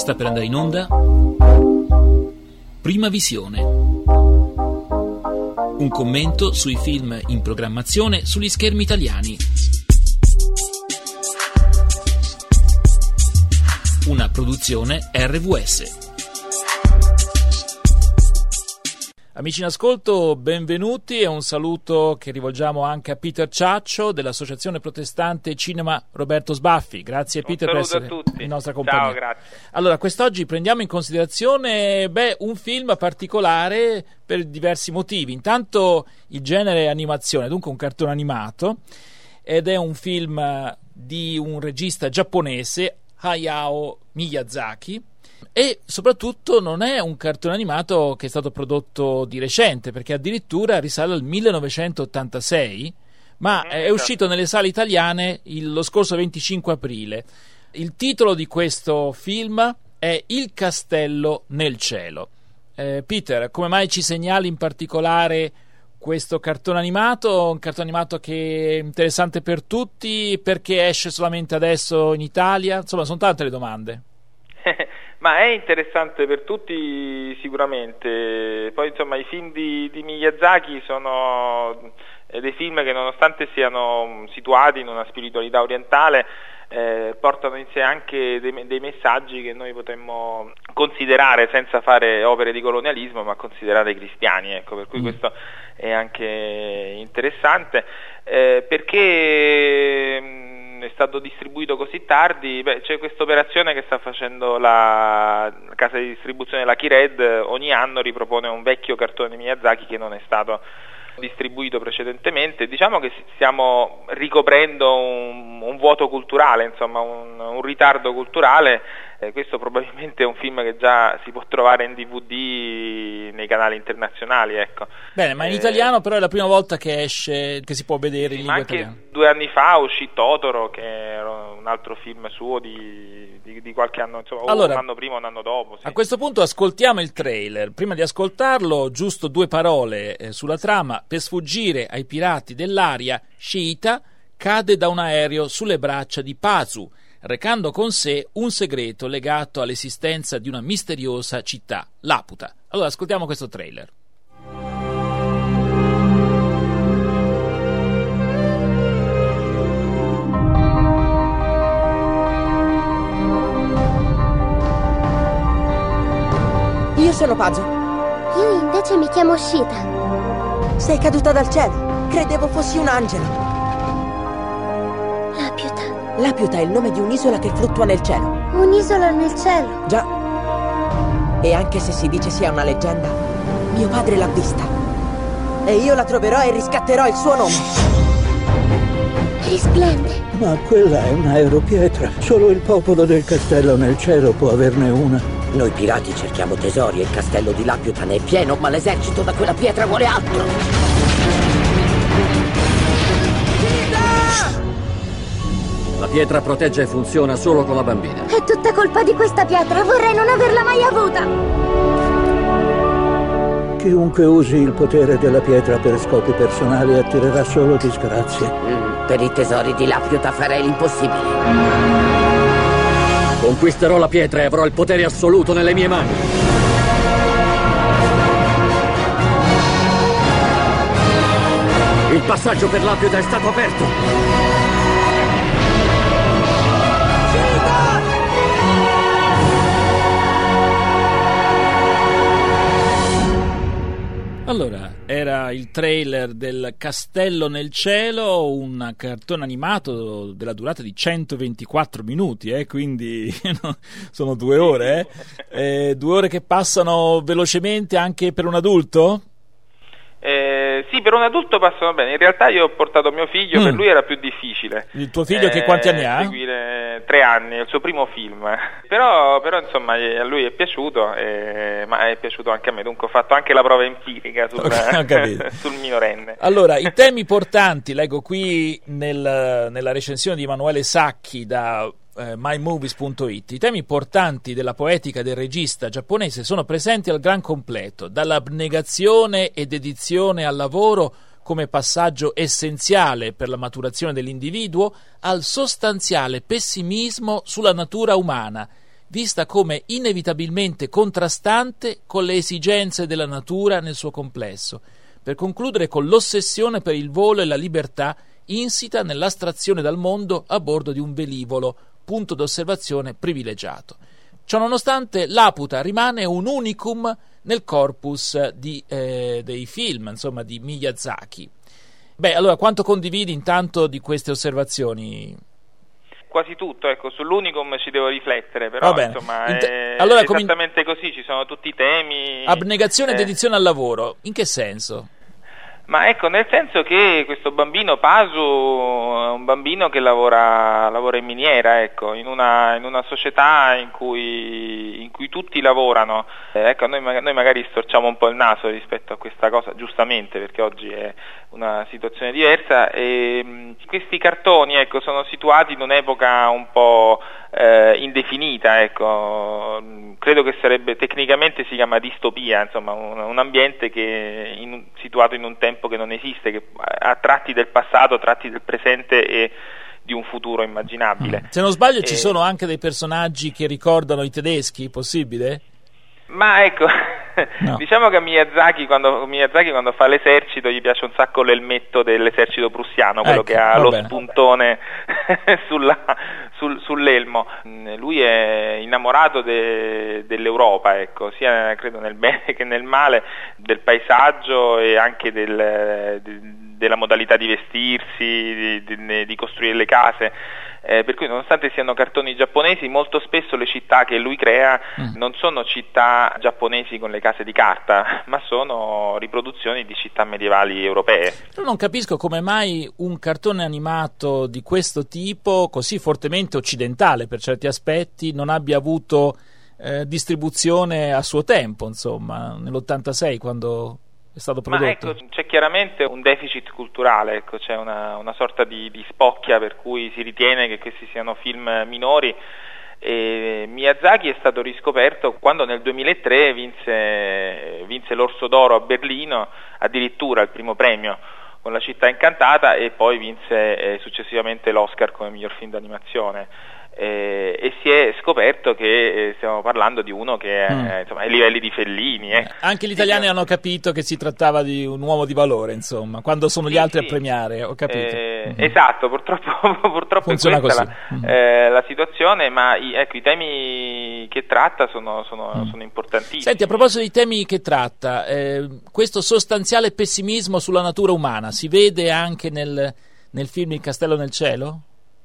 Sta per andare in onda Prima Visione, un commento sui film in programmazione sugli schermi italiani. Una produzione RVS. Amici in ascolto, benvenuti e un saluto che rivolgiamo anche a Peter Ciaccio dell'Associazione Protestante Cinema Roberto Sbaffi. Grazie Peter per essere in nostra compagnia. Ciao, grazie. Allora, quest'oggi prendiamo in considerazione un film particolare per diversi motivi. Intanto il genere animazione, dunque un cartone animato, ed è un film di un regista giapponese, Hayao Miyazaki. E soprattutto non è un cartone animato che è stato prodotto di recente, perché addirittura risale al 1986, ma è uscito nelle sale italiane lo scorso 25 aprile. Il titolo di questo film è Il castello nel cielo. Peter, come mai ci segnali in particolare questo cartone animato? Un cartone animato che è interessante per tutti, perché esce solamente adesso in Italia? Insomma, sono tante le domande. Ma è interessante per tutti sicuramente. Poi insomma i film di Miyazaki sono dei film che, nonostante siano situati in una spiritualità orientale, portano in sé anche dei messaggi che noi potremmo considerare, senza fare opere di colonialismo, ma considerare cristiani, ecco, per cui questo è anche interessante, perché è stato distribuito così tardi. C'è questa operazione che sta facendo la casa di distribuzione Lucky Red, ogni anno ripropone un vecchio cartone di Miyazaki che non è stato distribuito precedentemente. Diciamo che stiamo ricoprendo un vuoto culturale, insomma un ritardo culturale. Questo probabilmente è un film che già si può trovare in DVD nei canali internazionali, ecco. Bene, ma in italiano però è la prima volta che esce, che si può vedere in lingua italiana. Anche 2 anni fa uscì Totoro, che era un altro film suo di qualche anno, insomma, allora, un anno prima o un anno dopo. Sì. A questo punto ascoltiamo il trailer. Prima di ascoltarlo, giusto 2 parole sulla trama. Per sfuggire ai pirati dell'aria, Sheeta cade da un aereo sulle braccia di Pazu, recando con sé un segreto legato all'esistenza di una misteriosa città, Laputa. Allora ascoltiamo questo trailer. Io sono Pazu. Io invece mi chiamo Sheeta. Sei caduta dal cielo. Credevo fossi un angelo. Laputa. Laputa è il nome di un'isola che fluttua nel cielo. Un'isola nel cielo? Già. E anche se si dice sia una leggenda, mio padre l'ha vista. E io la troverò e riscatterò il suo nome. Risplende. Ma quella è un'aeropietra. Solo il popolo del castello nel cielo può averne una. Noi pirati cerchiamo tesori e il castello di Laputa ne è pieno, ma l'esercito da quella pietra vuole altro. La pietra protegge e funziona solo con la bambina. È tutta colpa di questa pietra, vorrei non averla mai avuta. Chiunque usi il potere della pietra per scopi personali attirerà solo disgrazie. Per i tesori di Laputa farei l'impossibile. Conquisterò la pietra e avrò il potere assoluto nelle mie mani. Il passaggio per Laputa è stato aperto. Allora, era il trailer del Castello nel cielo, un cartone animato della durata di 124 minuti, quindi sono 2 ore, 2 ore che passano velocemente anche per un adulto? Sì, per un adulto passano bene. In realtà io ho portato mio figlio, per lui era più difficile. Il tuo figlio che quanti anni ha? Seguire 3 anni, è il suo primo film. Però insomma a lui è piaciuto, ma è piaciuto anche a me, dunque ho fatto anche la prova empirica sul minorenne. Allora, i temi portanti, leggo qui nella recensione di Emanuele Sacchi da mymovies.it. I temi portanti della poetica del regista giapponese sono presenti al gran completo, dall'abnegazione e dedizione al lavoro come passaggio essenziale per la maturazione dell'individuo al sostanziale pessimismo sulla natura umana, vista come inevitabilmente contrastante con le esigenze della natura nel suo complesso, per concludere con l'ossessione per il volo e la libertà insita nell'astrazione dal mondo a bordo di un velivolo, punto d'osservazione privilegiato. Ciononostante, Laputa rimane un unicum nel corpus dei film, insomma, di Miyazaki. Beh, allora, quanto condividi intanto di queste osservazioni? Quasi tutto, ecco, sull'unicum ci devo riflettere, però insomma è allora, esattamente così, ci sono tutti i temi. Abnegazione e dedizione al lavoro, in che senso? Ma ecco, nel senso che questo bambino Pasu è un bambino che lavora in miniera, ecco, in una società in cui tutti lavorano. Ecco, noi magari storciamo un po' il naso rispetto a questa cosa, giustamente, perché oggi è una situazione diversa, e questi cartoni, ecco, sono situati in un'epoca un po' indefinita, ecco. Credo che tecnicamente si chiama distopia, insomma, un ambiente che situato in un tempo che non esiste, che ha tratti del passato, tratti del presente e di un futuro immaginabile. Se non sbaglio ci sono anche dei personaggi che ricordano i tedeschi, possibile? Ma ecco, no. Diciamo che a Miyazaki quando fa l'esercito gli piace un sacco l'elmetto dell'esercito prussiano, quello che ha lo spuntone sull'elmo. Lui è innamorato dell'Europa, ecco, sia credo nel bene che nel male, del paesaggio e anche della modalità di vestirsi, di costruire le case. Per cui, nonostante siano cartoni giapponesi, molto spesso le città che lui crea non sono città giapponesi con le case di carta, ma sono riproduzioni di città medievali europee. Io non capisco come mai un cartone animato di questo tipo, così fortemente occidentale per certi aspetti, non abbia avuto distribuzione a suo tempo, insomma, nell'86 quando è stato prodotto. Ma ecco, c'è chiaramente un deficit culturale, ecco, c'è una sorta di spocchia per cui si ritiene che questi siano film minori, e Miyazaki è stato riscoperto quando nel 2003 vinse l'Orso d'Oro a Berlino, addirittura il primo premio con La città incantata, e poi vinse successivamente l'Oscar come miglior film d'animazione. E si è scoperto che stiamo parlando di uno che è insomma, ai livelli di Fellini. Anche gli italiani hanno capito che si trattava di un uomo di valore, insomma, quando sono gli altri a premiare, ho capito. Esatto, purtroppo funziona è questa così. La situazione, ma i temi che tratta sono importantissimi. Senti, a proposito dei temi che tratta, questo sostanziale pessimismo sulla natura umana si vede anche nel film Il castello nel cielo?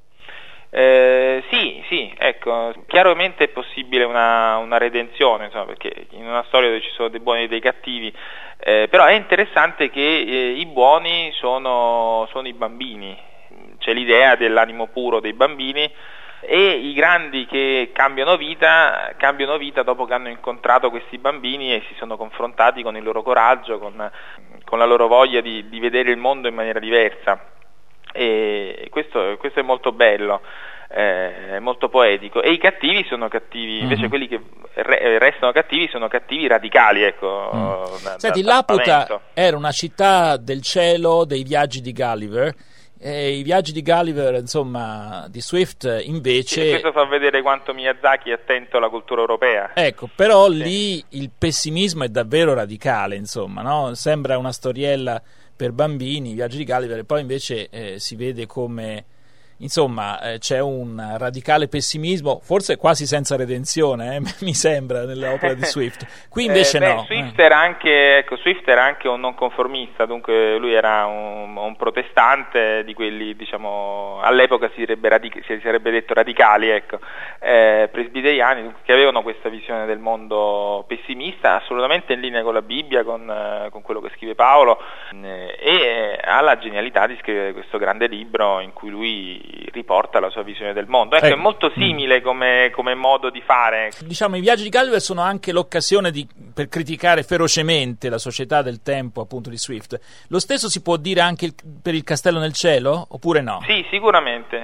Sì, ecco, chiaramente è possibile una redenzione, insomma, perché in una storia dove ci sono dei buoni e dei cattivi, però è interessante che i buoni sono i bambini, c'è l'idea dell'animo puro dei bambini, e i grandi che cambiano vita dopo che hanno incontrato questi bambini e si sono confrontati con il loro coraggio, con la loro voglia di vedere il mondo in maniera diversa. E questo è molto bello, è molto poetico. E i cattivi sono cattivi, invece quelli che restano cattivi sono cattivi radicali, ecco. Senti, Laputa era una città del cielo dei viaggi di Gulliver, e i viaggi di Gulliver, insomma, di Swift invece. E questo fa vedere quanto Miyazaki è attento alla cultura europea. Ecco, però lì il pessimismo è davvero radicale, insomma, no? Sembra una storiella per bambini, i viaggi di Gulliver, e poi invece si vede come, insomma, c'è un radicale pessimismo, forse quasi senza redenzione, mi sembra, nell'opera di Swift. Qui invece no. Swift era anche un non conformista, dunque lui era un protestante di quelli, diciamo, all'epoca si sarebbe detto radicali, ecco, presbiteriani, che avevano questa visione del mondo pessimista, assolutamente in linea con la Bibbia, con quello che scrive Paolo, e ha la genialità di scrivere questo grande libro in cui lui riporta la sua visione del mondo. Ecco, è molto simile come modo di fare. Diciamo, i viaggi di Gulliver sono anche l'occasione per criticare ferocemente la società del tempo, appunto, di Swift. Lo stesso si può dire anche per il Castello nel cielo, oppure no? Sì, sicuramente.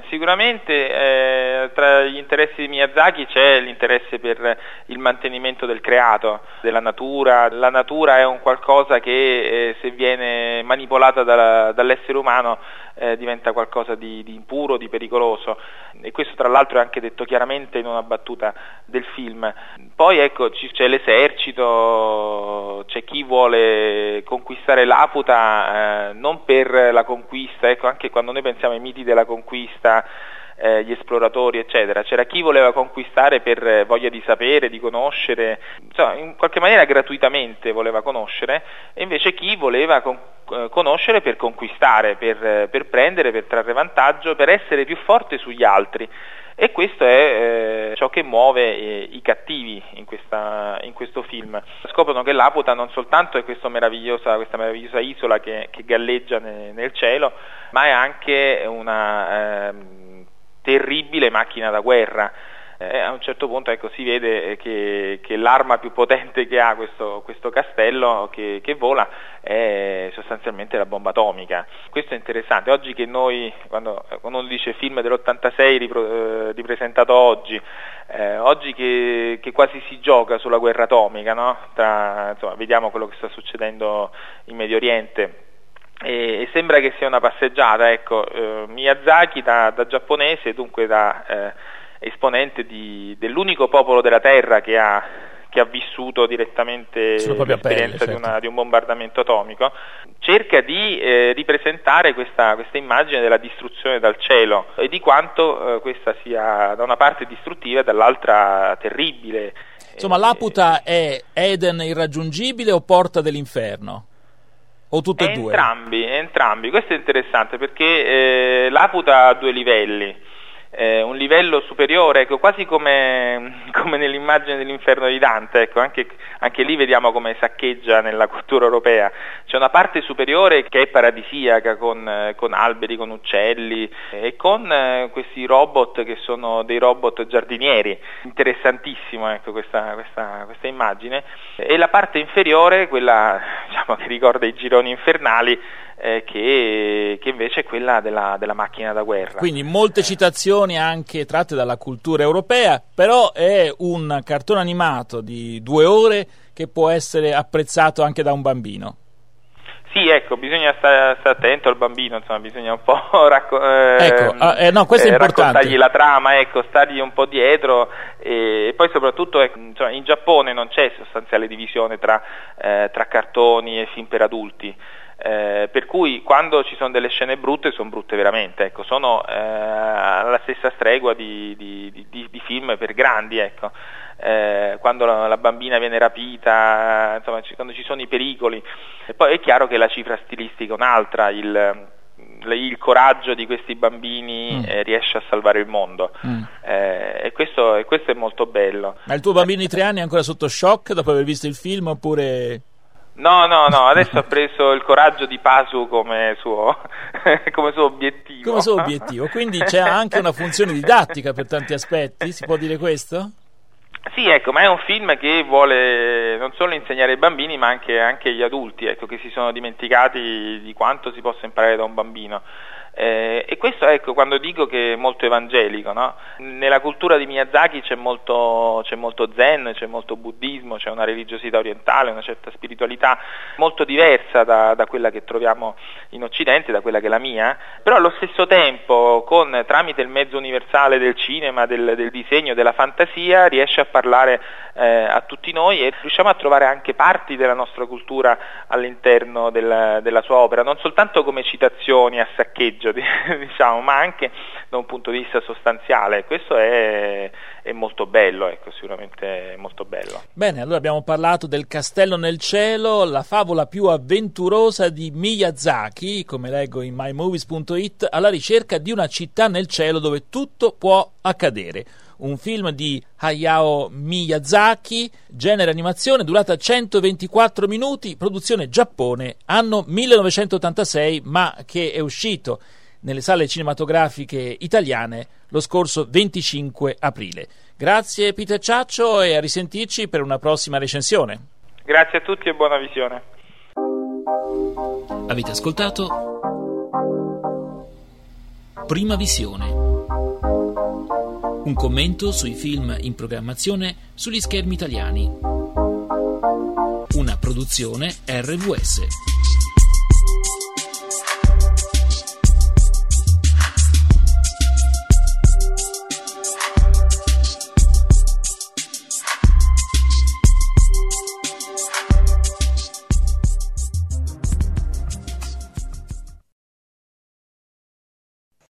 Tra gli interessi di Miyazaki c'è l'interesse per il mantenimento del creato, della natura. La natura è un qualcosa che se viene manipolata dall'essere umano diventa qualcosa di impuro, di pericoloso, e questo tra l'altro è anche detto chiaramente in una battuta del film. Poi ecco, c'è l'esercito, c'è chi vuole conquistare Laputa non per la conquista, ecco, anche quando noi pensiamo ai miti della conquista, gli esploratori eccetera, c'era chi voleva conquistare per voglia di sapere, di conoscere, insomma, in qualche maniera gratuitamente voleva conoscere, e invece chi voleva conoscere per conquistare, per prendere, per trarre vantaggio, per essere più forte sugli altri. E questo è ciò che muove i cattivi in questo film. Scoprono che Laputa non soltanto è questa meravigliosa isola che galleggia nel cielo, ma è anche una terribile macchina da guerra. A un certo punto ecco, si vede che l'arma più potente che ha questo castello che vola è sostanzialmente la bomba atomica. Questo è interessante. Oggi che noi, quando uno dice film dell'86 ripresentato oggi che quasi si gioca sulla guerra atomica, no? Insomma, vediamo quello che sta succedendo in Medio Oriente. E sembra che sia una passeggiata, ecco. Miyazaki da giapponese, dunque da esponente dell'unico popolo della Terra che ha vissuto direttamente l'esperienza di un bombardamento atomico, cerca di ripresentare questa immagine della distruzione dal cielo e di quanto questa sia da una parte distruttiva e dall'altra terribile. Insomma, Laputa è Eden irraggiungibile o porta dell'inferno? O tutte e due? Entrambi. Questo è interessante perché Laputa ha due livelli. Un livello superiore, ecco, quasi come nell'immagine dell'inferno di Dante, ecco, anche lì vediamo come saccheggia nella cultura europea. C'è una parte superiore che è paradisiaca, con alberi, con uccelli e con questi robot che sono dei robot giardinieri. Interessantissimo, ecco, questa immagine. E la parte inferiore, quella, diciamo, che ricorda i gironi infernali, che invece è quella della macchina da guerra. Quindi molte citazioni anche tratte dalla cultura europea, però è un cartone animato di 2 ore che può essere apprezzato anche da un bambino. Sì, ecco, bisogna stare attento al bambino, insomma, bisogna un po' questo è importante. Raccontargli la trama, ecco, stargli un po' dietro, e poi soprattutto insomma, in Giappone non c'è sostanziale divisione tra cartoni e film per adulti. Per cui quando ci sono delle scene brutte, sono brutte veramente, ecco, sono alla stessa stregua di film per grandi, ecco. Quando la bambina viene rapita, insomma, quando ci sono i pericoli. E poi è chiaro che la cifra stilistica è un'altra, il coraggio di questi bambini riesce a salvare il mondo, e questo è molto bello. Ma il tuo bambino di 3 anni è ancora sotto shock dopo aver visto il film, oppure... No, adesso ha preso il coraggio di Pazu come suo obiettivo. Come suo obiettivo, quindi c'è anche una funzione didattica per tanti aspetti, si può dire questo? Sì, ecco, ma è un film che vuole non solo insegnare ai bambini, ma anche agli adulti, ecco, che si sono dimenticati di quanto si possa imparare da un bambino. E questo, ecco, quando dico che è molto evangelico, no? Nella cultura di Miyazaki c'è molto zen, c'è molto buddismo, c'è una religiosità orientale, una certa spiritualità molto diversa da quella che troviamo in Occidente, da quella che è la mia, però allo stesso tempo tramite il mezzo universale del cinema, del disegno, della fantasia, riesce a parlare a tutti noi, e riusciamo a trovare anche parti della nostra cultura all'interno della sua opera, non soltanto come citazioni a saccheggio, diciamo, ma anche da un punto di vista sostanziale. Questo è molto bello, ecco, sicuramente molto bello. Bene, allora abbiamo parlato del Castello nel cielo, la favola più avventurosa di Miyazaki, come leggo in mymovies.it, alla ricerca di una città nel cielo dove tutto può accadere. Un film di Hayao Miyazaki, genere animazione, durata 124 minuti, produzione Giappone, anno 1986, ma che è uscito nelle sale cinematografiche italiane lo scorso 25 aprile. Grazie Peter Ciaccio, e a risentirci per una prossima recensione. Grazie a tutti e buona visione. Avete ascoltato Prima Visione, un commento sui film in programmazione sugli schermi italiani, una produzione RVS.